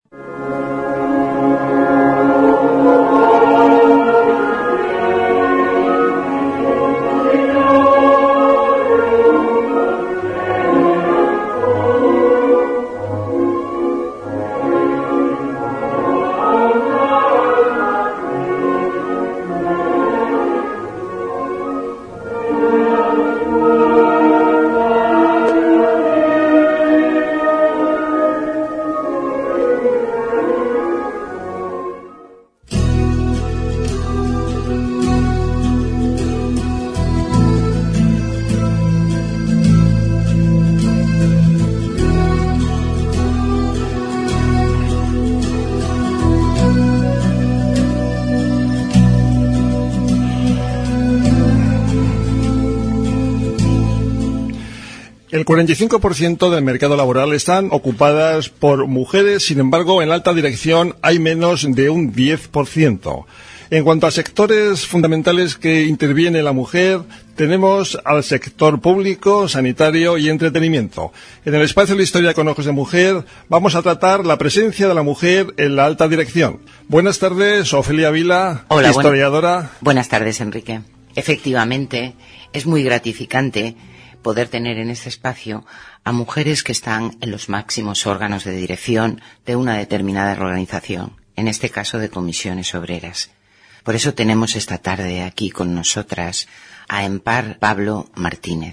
El 45% del mercado laboral están ocupadas por mujeres, sin embargo, en la alta dirección hay menos de un 10%. En cuanto a sectores fundamentales que interviene la mujer, tenemos al sector público, sanitario y entretenimiento. En el espacio de la historia con ojos de mujer vamos a tratar la presencia de la mujer en la alta dirección. Buenas tardes, Ofelia Vila, Hola, historiadora. Buenas tardes, Enrique. Efectivamente, es muy gratificante poder tener en este espacio a mujeres que están en los máximos órganos de dirección de una determinada organización, en este caso de comisiones obreras. Por eso tenemos esta tarde aquí con nosotras a Empar Pablo Martínez.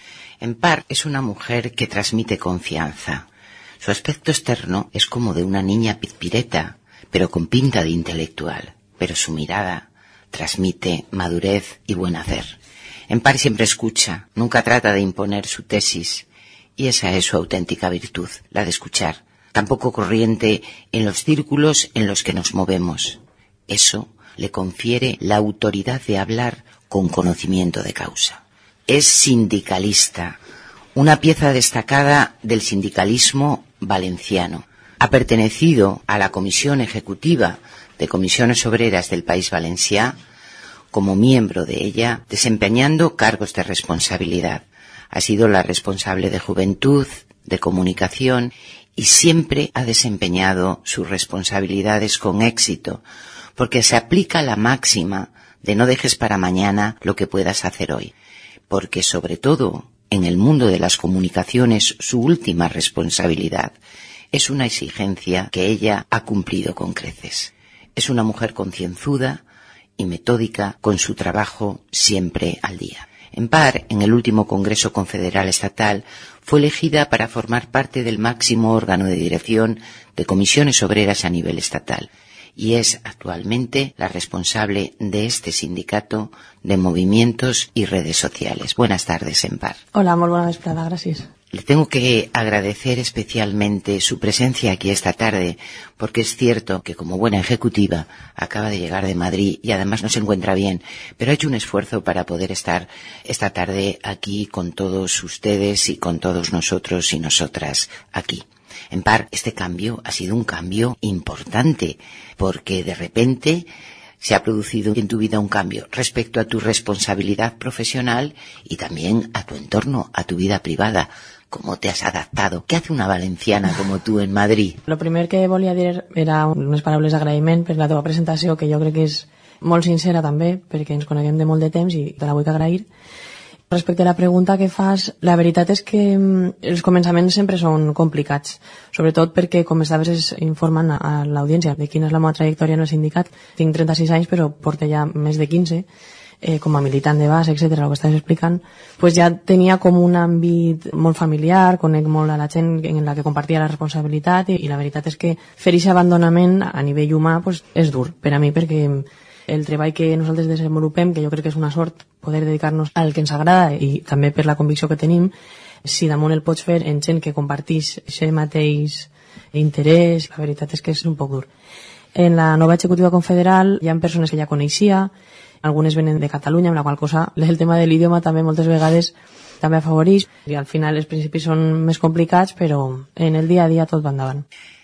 Empar es una mujer que transmite confianza. Su aspecto externo es como de una niña pizpireta, pero con pinta de intelectual, pero su mirada transmite madurez y buen hacer. Empar siempre escucha, nunca trata de imponer su tesis, y esa es su auténtica virtud, la de escuchar. Tampoco corriente en los círculos en los que nos movemos. Eso le confiere la autoridad de hablar con conocimiento de causa. Es sindicalista, una pieza destacada del sindicalismo valenciano. Ha pertenecido a la Comisión Ejecutiva de Comisiones Obreras del País Valencià, como miembro de ella, desempeñando cargos de responsabilidad. Ha sido la responsable de Juventud, de Comunicación, y siempre ha desempeñado sus responsabilidades con éxito, porque se aplica la máxima de no dejes para mañana lo que puedas hacer hoy. Porque, sobre todo, en el mundo de las comunicaciones, su última responsabilidad es una exigencia que ella ha cumplido con creces. Es una mujer concienzuda y metódica, con su trabajo siempre al día. Empar, en el último Congreso Confederal Estatal, fue elegida para formar parte del máximo órgano de dirección de comisiones obreras a nivel estatal, y es actualmente la responsable de este sindicato de movimientos y redes sociales. Buenas tardes, Empar. Hola, molt bona vesprada, gràcies. Le tengo que agradecer especialmente su presencia aquí esta tarde, porque es cierto que como buena ejecutiva acaba de llegar de Madrid y además no se encuentra bien, pero ha hecho un esfuerzo para poder estar esta tarde aquí con todos ustedes y con todos nosotros y nosotras aquí. Empar, este cambio ha sido un cambio importante, porque de repente se ha producido en tu vida un cambio respecto a tu responsabilidad profesional y también a tu entorno, a tu vida privada. ¿Cómo te has adaptado? ¿Qué hace una valenciana como tu en Madrid? Lo primer que volia dir era unes paraules d'agraïment per la teva presentació, que jo crec que és molt sincera també, perquè ens coneguem de molt de temps i te la vull agrair. Respecte a la pregunta que fas, la veritat és que els començaments sempre són complicats, sobretot perquè, com estaves informant a l'audiència de quina és la meva trajectòria en el sindicat, tinc 36 anys però porto ja més de 15, com a militant de base, etcètera, el que estàs explicant, pues ja tenia com un àmbit molt familiar, conec molt a la gent en la que compartia la responsabilitat i la veritat és que fer aquest abandonament a nivell humà pues, és dur per a mi, perquè el treball que nosaltres desenvolupem, que jo crec que és una sort poder dedicar-nos al que ens agrada i també per la convicció que tenim, si damunt el pots fer en gent que compartís aquest mateix interès, la veritat és que és un poc dur. En la nova executiva confederal hi ha persones que ja coneixia, algunes venen de Catalunya, amb la qual cosa el tema de l'idioma també moltes vegades també afavoreix i al final els principis són més complicats, però en el dia a dia tot va endavant.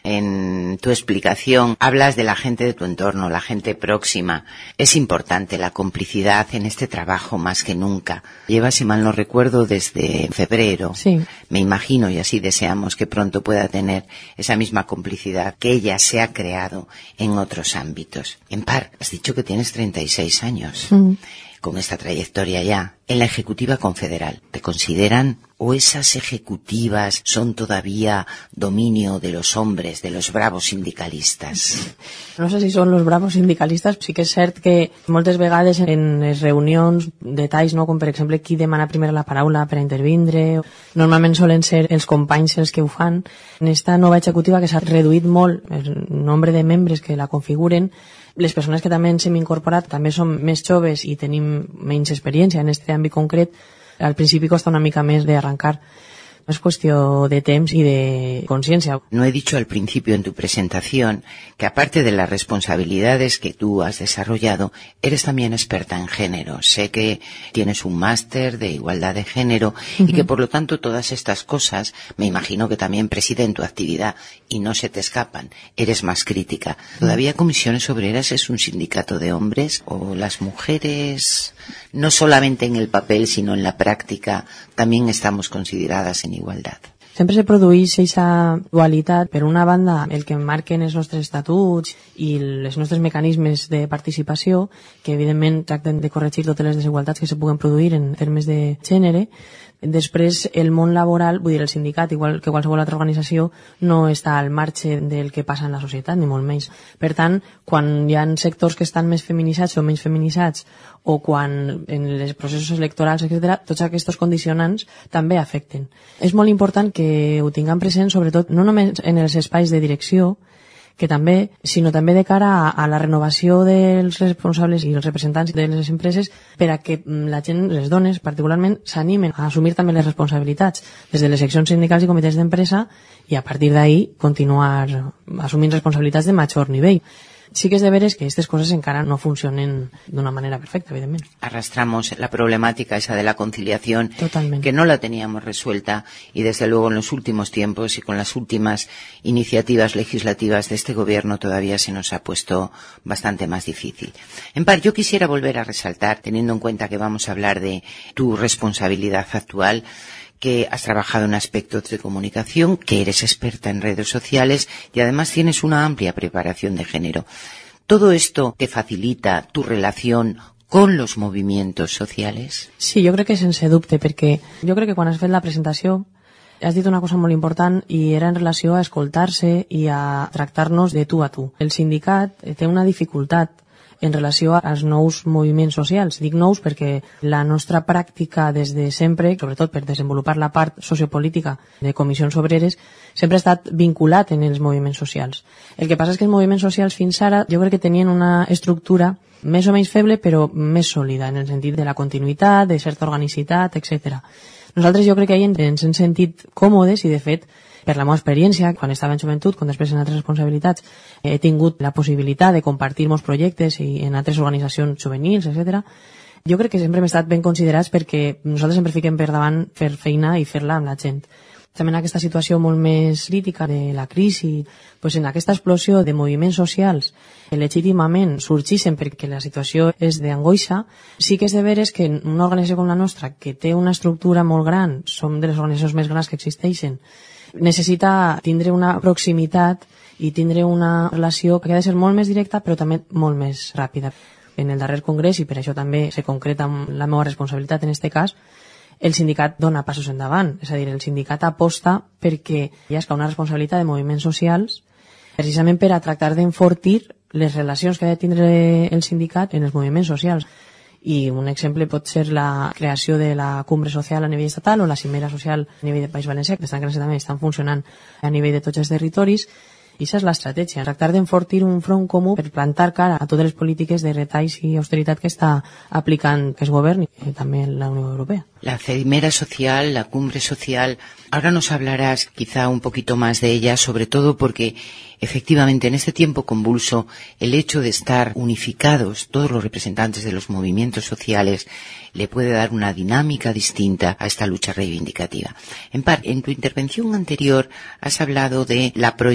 en tu explicación hablas de la gente de tu entorno, la gente próxima. Es importante la complicidad en este trabajo más que nunca. Lleva, si mal no recuerdo, desde febrero. Sí. Me imagino, y así deseamos que pronto pueda tener esa misma complicidad que ella se ha creado en otros ámbitos. Empar, has dicho que tienes 36 años. Con esta trayectoria ya, en la Ejecutiva Confederal, ¿te consideran o esas ejecutivas son todavía dominio de los hombres, de los bravos sindicalistas? No sé si són los bravos sindicalistes, sí que és cert que moltes vegades en les reunions, detalls, no? Com per exemple qui demana primer la paraula per a intervindre, normalment solen ser els companys els que ho fan. En esta nova executiva que s'ha reduït molt el nombre de membres que la configuren, les persones que també ens hem incorporat també som més joves i tenim menys experiència en aquest àmbit concret. Al principi costa una mica més d'arrancar. Es cuestión de temps y de conciencia. No he dicho al principio en tu presentación que aparte de las responsabilidades que tú has desarrollado, eres también experta en género. Sé que tienes un máster de igualdad de género y que por lo tanto todas estas cosas, me imagino que también presiden tu actividad y no se te escapan. Eres más crítica. ¿Todavía Comisiones Obreras es un sindicato de hombres o las mujeres, no solamente en el papel sino en la práctica, también estamos consideradas en igualdad? Sempre se produeix aquesta dualitat. Per una banda, el que marquen els nostres estatuts i els nostres mecanismes de participació, que evidentment tracten de corregir totes les desigualtats que se puguen produir en termes de gènere. Després, el món laboral, vull dir, el sindicat, igual que qualsevol altra organització, no està al marge del que passa en la societat, ni molt menys. Per tant, quan hi ha sectors que estan més feminitzats o menys feminitzats, o quan en els processos electorals, etc., tots aquests condicionants també afecten. És molt important que ho tinguem present, sobretot, no només en els espais de direcció, que també, sinó també de cara a la renovació dels responsables i els representants de les empreses per a que la gent, les dones particularment, s'animen a assumir també les responsabilitats des de les seccions sindicals i comitès d'empresa i a partir d'ahí continuar assumint responsabilitats de major nivell. Sí que es de veres que estas cosas encara no funcionen de una manera perfecta, evidentemente. Arrastramos la problemática esa de la conciliación. Totalmente. Que no la teníamos resuelta y desde luego en los últimos tiempos y con las últimas iniciativas legislativas de este gobierno todavía se nos ha puesto bastante más difícil. Empar, yo quisiera volver a resaltar, teniendo en cuenta que vamos a hablar de tu responsabilidad actual, que has trabajado en aspectos de comunicación, que eres experta en redes sociales y además tienes una amplia preparación de género. ¿Todo esto te facilita tu relación con los movimientos sociales? Sí, jo crec que sense dubte, perquè jo crec que quan has fet la presentació has dit una cosa molt important i era en relació a escoltar-se i a tractar-nos de tu a tu. El sindicat té una dificultat en relació als nous moviments socials. Dic nous perquè la nostra pràctica des de sempre, sobretot per desenvolupar la part sociopolítica de comissions obreres, sempre ha estat vinculat en els moviments socials. El que passa és que els moviments socials fins ara jo crec que tenien una estructura més o menys feble però més sòlida en el sentit de la continuïtat, de certa organicitat, etc. Nosaltres jo crec que ahir ens hem sentit còmodes i de fet per la meva experiència, quan estava en joventut, quan després en altres responsabilitats, he tingut la possibilitat de compartir molts projectes i en altres organitzacions juvenils, etc. Jo crec que sempre hem estat ben considerats perquè nosaltres sempre fiquem per davant fer feina i fer-la amb la gent. També en aquesta situació molt més crítica de la crisi, pues en aquesta explosió de moviments socials que legítimament sorgeixen perquè la situació és d'angoixa, sí que és de veres que una organització com la nostra, que té una estructura molt gran, som de les organitzacions més grans que existeixen, necessita tindre una proximitat i tindre una relació que ha de ser molt més directa però també molt més ràpida. En el darrer congrés, i per això també se concreta amb la meva responsabilitat en aquest cas, el sindicat dona passos endavant, és a dir, el sindicat aposta perquè hi ha una responsabilitat de moviments socials precisament per a tractar d'enfortir les relacions que ha de tindre el sindicat en els moviments socials. I un exemple pot ser la creació de la cumbre social a nivell estatal o la cimera social a nivell de País Valencià, que també estan funcionant a nivell de tots els territoris. I aquesta és l'estratègia, tractar d'enfortir un front comú per plantar cara a totes les polítiques de retalls i austeritat que està aplicant aquest govern i també la Unió Europea. La cimera social, la cumbre social, ahora nos hablarás quizá un poquito más de ella, sobre todo porque efectivamente en este tiempo convulso el hecho de estar unificados todos los representantes de los movimientos sociales le puede dar una dinámica distinta a esta lucha reivindicativa. En tu intervención anterior has hablado de la proyección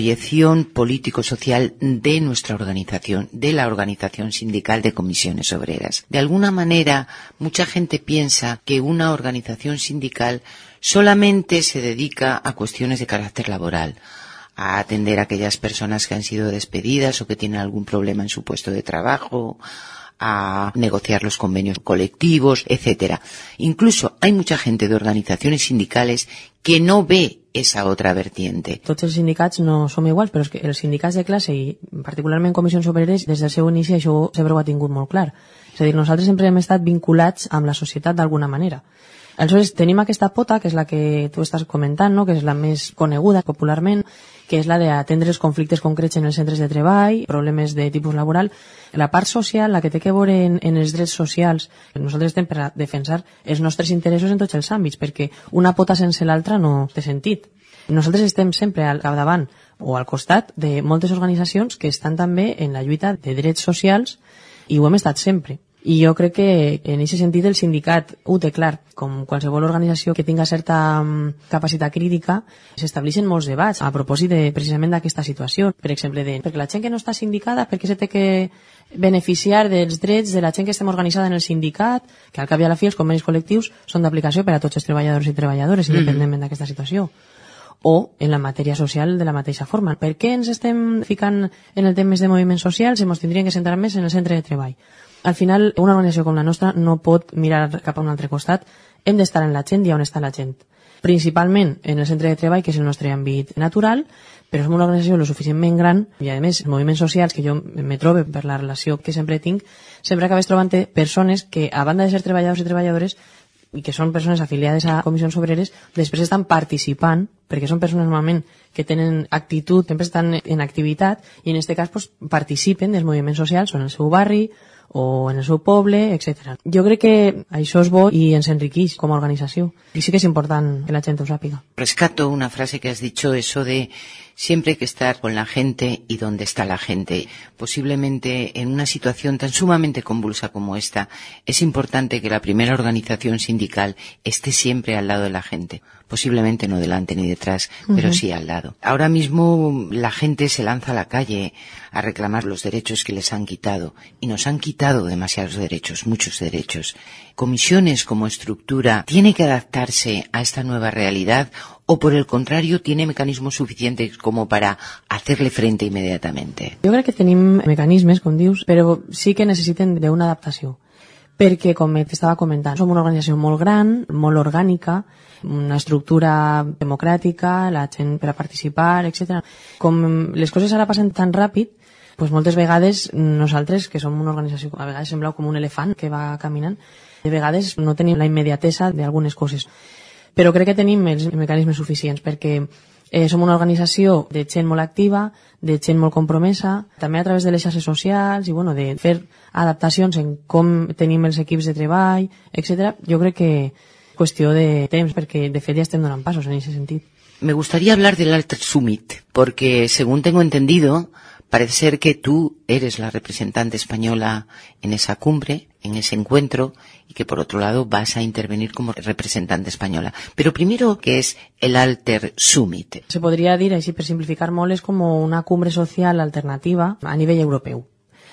dirección político-social de nuestra organización, de la organización sindical de comisiones obreras. De alguna manera, mucha gente piensa que una organización sindical solamente se dedica a cuestiones de carácter laboral, a atender a aquellas personas que han sido despedidas o que tienen algún problema en su puesto de trabajo, a negociar los convenios colectivos, etcétera. Incluso hay mucha gente de organizaciones sindicales que no ve esa otra vertiente. Tots els sindicats no som iguals, però és que els sindicats de classe i particularment comissions obreres, des del seu inici això sempre ho ha tingut molt clar. És a dir, nosaltres sempre hem estat vinculats amb la societat d'alguna manera. Aleshores, tenim aquesta pota, que és la que tu estàs comentant, no? Que és la més coneguda popularment, que és la d'atendre els conflictes concrets en els centres de treball, problemes de tipus laboral. La part social, la que té que veure en els drets socials, nosaltres estem per a defensar els nostres interessos en tots els àmbits, perquè una pota sense l'altra no té sentit. Nosaltres estem sempre al capdavant o al costat de moltes organitzacions que estan també en la lluita de drets socials i ho hem estat sempre. I jo crec que en aquest sentit el sindicat ho té clar, com qualsevol organització que tinga certa capacitat crítica, s'estableixen molts debats a propòsit precisament d'aquesta situació. Per exemple, perquè la gent que no està sindicada, perquè se té que beneficiar dels drets de la gent que estem organitzada en el sindicat, que al cap i a la fi els convenis col·lectius són d'aplicació per a tots els treballadors i treballadores, independentment d'aquesta situació. O en la matèria social de la mateixa forma. Per què ens estem ficant en el temes de moviments socials i ens tindríem que centrar més en el centre de treball? Al final, una organització com la nostra no pot mirar cap a un altre costat. Hem d'estar en la gent i on està la gent. Principalment en el centre de treball, que és el nostre àmbit natural, però som una organització lo suficientment gran i, a més, els moviments socials que jo me trobo per la relació que sempre tinc, sempre acabes trobant persones que, a banda de ser treballadors i treballadores, i que són persones afiliades a comissions obreres, després estan participant, perquè són persones normalment que tenen actitud, sempre estan en activitat, i en aquest cas pues, participen dels moviments socials o en el seu barri, o en el seu poble, etc. Jo crec que això és bo i ens enriqueix com a organització. I sí que és important que la gent ho sàpiga. Rescato una frase que has dicho, eso de siempre hay que estar con la gente y donde está la gente. Posiblemente en una situación tan sumamente convulsa como esta, es importante que la primera organización sindical esté siempre al lado de la gente. Posiblemente no delante ni detrás, pero sí al lado. Ahora mismo la gente se lanza a la calle a reclamar los derechos que les han quitado, y nos han quitado demasiados derechos, muchos derechos. Comisiones como estructura, ¿tiene que adaptarse a esta nueva realidad o por el contrario tiene mecanismos suficientes como para hacerle frente inmediatamente? Jo crec que tenim mecanismes, com dius, però sí que necessiten d'una adaptació. Perquè, com t'estava comentant, som una organització molt gran, molt orgànica, una estructura democràtica, la gent per a participar, etc. Com les coses ara passen tan ràpid, doncs moltes vegades nosaltres, que som una organització, a vegades sembleu com un elefant que va caminant, de vegades no tenim la immediatesa d'algunes coses. Però crec que tenim els mecanismes suficients, perquè som una organització de gent molt activa, de gent molt compromesa, també a través de les xarxes socials i bueno, de fer adaptacions en com tenim els equips de treball, etc. Jo crec que és qüestió de temps, perquè de fet ja estem donant passos en aquest sentit. Me gustaría hablar del Alter Summit, porque según tengo entendido, parece ser que tú eres la representante española en esa cumbre, en ese encuentro, y que por otro lado vas a intervenir como representante española. Pero primero, ¿qué es el Alter Summit? Se podria dir, així per simplificar molt, és com una cumbre social alternativa a nivell europeu.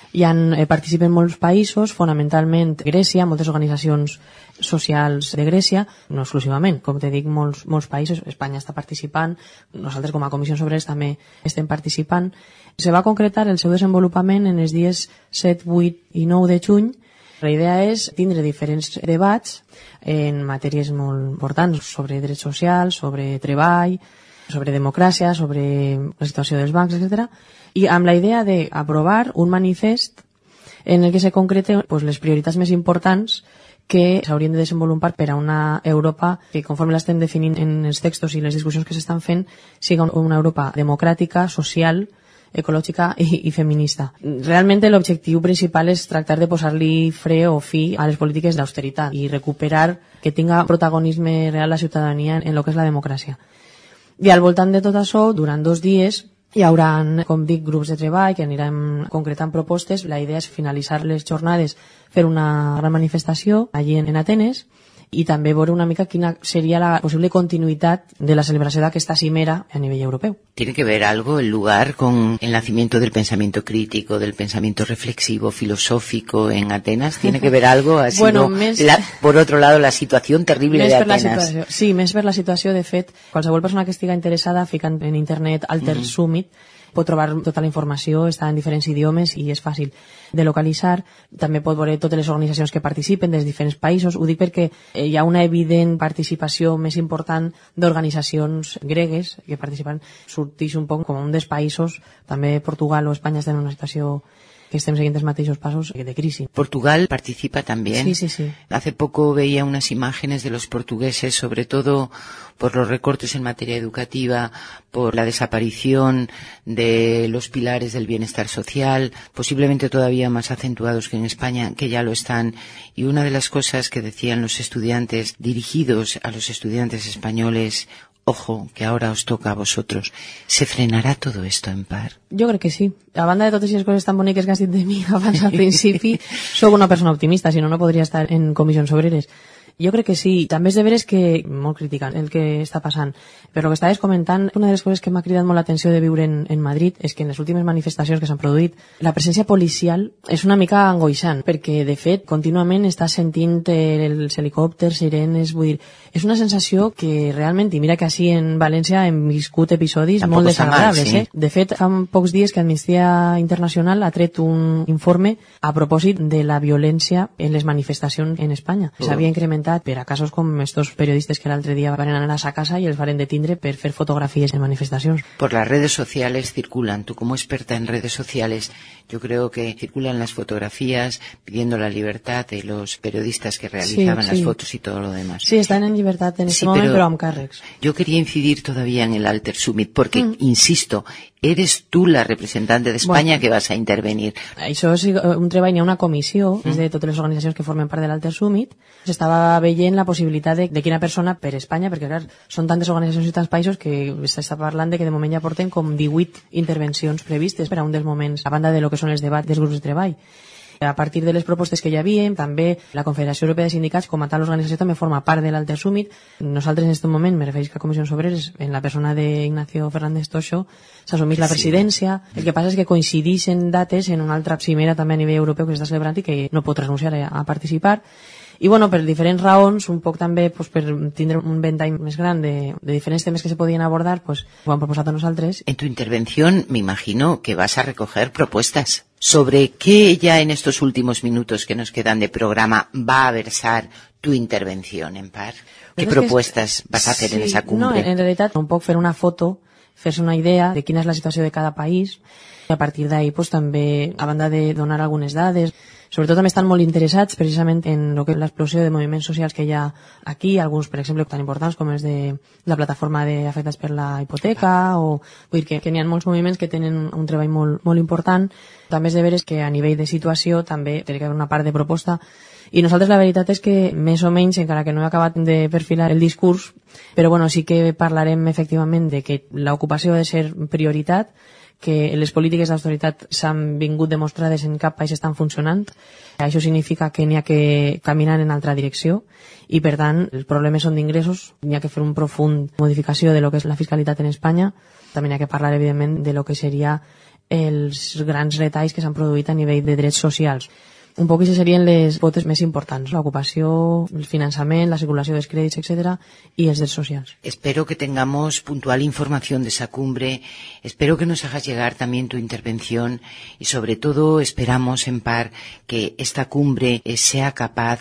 Participen molts països, fonamentalment Grècia, moltes organitzacions socials de Grècia, no exclusivament, com te dic, molts països, Espanya està participant, nosaltres com a Comissions Obreres també estem participant. Se va concretar el seu desenvolupament en els dies 7, 8 i 9 de juny. La idea és tindre diferents debats en matèries molt importants sobre drets socials, sobre treball, sobre democràcia, sobre la situació dels bancs, etc. I amb la idea d'aprovar un manifest en el que se concreten les prioritats més importants que s'haurien de desenvolupar per a una Europa que, conforme l'estem definint en els textos i les discussions que s'estan fent, siga una Europa democràtica, social, ecològica i feminista. Realment l'objectiu principal és tractar de posar-li fre o fi a les polítiques d'austeritat i recuperar que tinga protagonisme real la ciutadania en el que és la democràcia. I al voltant de tot això, durant 2 dies, hi haurà, com dic, grups de treball que anirem concretant propostes. La idea és finalitzar les jornades, fer una gran manifestació allí en Atenes i també veure una mica quina seria la possible continuïtat de la celebració d'aquesta cimera a nivell europeu. ¿Tiene que ver algo el lugar con el nacimiento del pensamiento crítico, del pensamiento reflexivo, filosófico en Atenas? ¿Tiene que ver algo? Ha sido, por otro lado, la situación terrible de Atenas. Sí, més per la situació. De fet, qualsevol persona que estigui interessada ficant en internet Alter Summit pot trobar tota la informació, està en diferents idiomes i és fàcil de localitzar. També pot veure totes les organitzacions que participen dels diferents països. Ho dic perquè hi ha una evident participació més important d'organitzacions gregues que participen. Sortix un poc com un dels països, també Portugal o Espanya estan en una situació que estem seguint els mateixos pasos de crisis. Portugal participa también. Sí. Hace poco veía unas imágenes de los portugueses, sobre todo por los recortes en materia educativa, por la desaparición de los pilares del bienestar social, posiblemente todavía más acentuados que en España, que ya lo están. Y una de las cosas que decían los estudiantes, dirigidos a los estudiantes españoles: ojo, que ahora os toca a vosotros. ¿Se frenarà todo esto en part? Jo crec que sí. A banda de totes les coses tan boniques que has dit de mi abans al principi, sóc una persona optimista, si no, no podria estar en comissions obreres. Jo crec que sí. També és de veres que molt criticant el que està passant. Però el que estaves comentant, una de les coses que m'ha cridat molt l'atenció de viure en Madrid és que en les últimes manifestacions que s'han produït, la presència policial és una mica angoixant, perquè de fet contínuament estàs sentint els helicòpters, sirenes, vull dir, és una sensació que realment, i mira que així en València hem viscut episodis tampoc molt desagradables, sí. De fet, fa pocs dies que Amnistia Internacional ha tret un informe a propòsit de la violència en les manifestacions en Espanya. S'havia incrementat per a casos com estos periodistes que l'altre dia van anar a sa casa i els van detindre per fer fotografies en manifestacions. Por las redes sociales circulan, tú como experta en redes sociales, yo creo que circulan las fotografías pidiendo la libertad de los periodistas que realizaban las fotos y todo lo demás. Sí, están en llibertat en este moment, però amb càrrecs. Yo quería incidir todavía en el Alter Summit, porque, insisto, eres tú la representante de España que vas a intervenir. Això és un treball, hi ha una comissió, és de totes les organitzacions que formen part de l'Alter Summit. S'estava veient la possibilitat de quina persona per Espanya, perquè clar, són tantes organitzacions i tants països que s'està parlant de que de moment ja porten com 18 intervencions previstes per a un dels moments, a banda de lo que són els debats dels grups de treball. A partir de les propostes que ja havíem, també la Confederació Europea de Sindicats, com a tal organització, també forma part de l'Alter Summit. Nosaltres en aquest moment, me refereix a Comissions Obreres, en la persona d'Ignacio Fernández Toixo, s'assumís la presidència. El que passa és que coincideixen dates en una altra cimera també a nivell europeu que s'està celebrant i que no pot renunciar a participar. I bueno, per diferents raons, un poc també pues, per tindre un ventall més gran de diferents temes que se podien abordar, pues, ho han proposat a nosaltres. En tu intervención me imagino que vas a recoger propuestas. ¿Sobre qué ya en estos últimos minutos que nos quedan de programa va a versar tu intervención, Empar? ¿Qué propuestas vas a hacer en esa cumbre? No, en realitat, un poc fer una foto, fer-se una idea de quina és la situació de cada país, i a partir d'ahí pues, també, a banda de donar algunes dades, sobretot també estan molt interessats precisament en lo que és l'explosió de moviments socials que hi ha aquí, alguns, per exemple, tan importants com és de la plataforma d'afectats per la hipoteca, o vull dir que n'hi ha molts moviments que tenen un treball molt, molt important. També és de veres que a nivell de situació també té que haver una part de proposta, i nosaltres la veritat és que més o menys, encara que no he acabat de perfilar el discurs, però bueno, sí que parlarem efectivament de que l'ocupació ha de ser prioritat, que les polítiques d'austeritat s'han vingut demostrades en cap país estan funcionant. Això significa que n'hi ha que caminar en altra direcció i, per tant, els problemes són d'ingressos, n'hi ha que fer un profund modificació de lo que és la fiscalitat en Espanya. També n'hi ha que parlar, evidentment, de lo que seria els grans retalls que s'han produït a nivell de drets socials. Un poc aquestes serien les potes més importants, l'ocupació, el finançament, la circulació dels crèdits, etc., i els drets socials. Espero que tengamos puntual información de esa cumbre, espero que nos hagas llegar también tu intervención y sobre todo esperamos, Empar, que esta cumbre sea capaz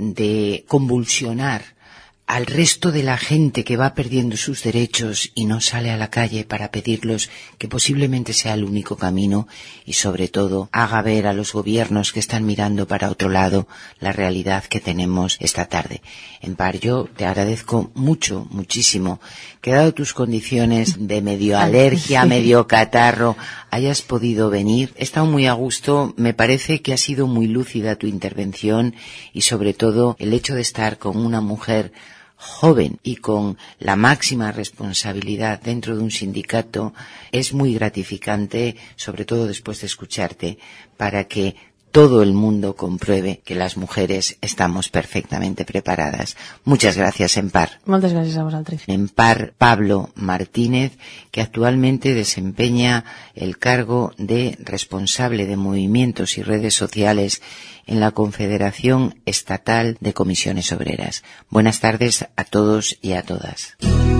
de convulsionar al resto de la gente que va perdiendo sus derechos y no sale a la calle para pedirlos, que posiblemente sea el único camino, y sobre todo haga ver a los gobiernos que están mirando para otro lado la realidad que tenemos esta tarde. Empar, yo te agradezco mucho, muchísimo, que dado tus condiciones de medio alergia, medio catarro, hayas podido venir. He estado muy a gusto, me parece que ha sido muy lúcida tu intervención y sobre todo el hecho de estar con una mujer joven y con la máxima responsabilidad dentro de un sindicato es muy gratificante, sobre todo después de escucharte, para que todo el mundo compruebe que las mujeres estamos perfectamente preparadas. Muchas gracias, Empar. Moltes gràcies a vosaltres. Empar Pablo Martínez, que actualmente desempeña el cargo de responsable de movimientos y redes sociales en la Confederación Estatal de Comisiones Obreras. Buenas tardes a todos y a todas.